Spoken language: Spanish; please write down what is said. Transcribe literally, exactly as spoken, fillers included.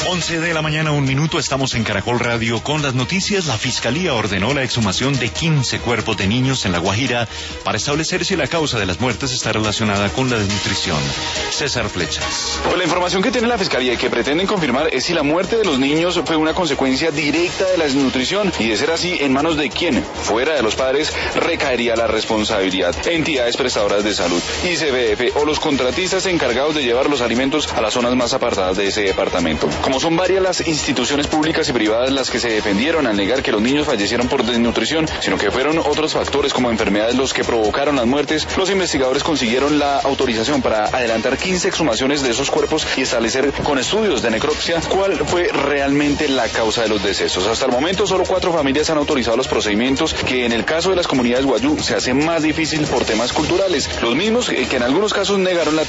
once de la mañana, un minuto, estamos en Caracol Radio con las noticias. La Fiscalía ordenó la exhumación de quince cuerpos de niños en La Guajira para establecer si la causa de las muertes está relacionada con la desnutrición. César Flechas. Pues la información que tiene la Fiscalía y que pretenden confirmar es si la muerte de los niños fue una consecuencia directa de la desnutrición, y de ser así, ¿en manos de quién? Fuera de los padres recaería la responsabilidad. Entidades prestadoras de salud, I C B F o los contratistas encargados de llevar los alimentos a las zonas más apartadas de ese departamento. Como son varias las instituciones públicas y privadas las que se defendieron al negar que los niños fallecieron por desnutrición, sino que fueron otros factores como enfermedades los que provocaron las muertes, los investigadores consiguieron la autorización para adelantar quince exhumaciones de esos cuerpos y establecer con estudios de necropsia cuál fue realmente la causa de los decesos. Hasta el momento solo cuatro familias han autorizado los procedimientos, que en el caso de las comunidades guayú se hace más difícil por temas culturales, los mismos que en algunos casos negaron la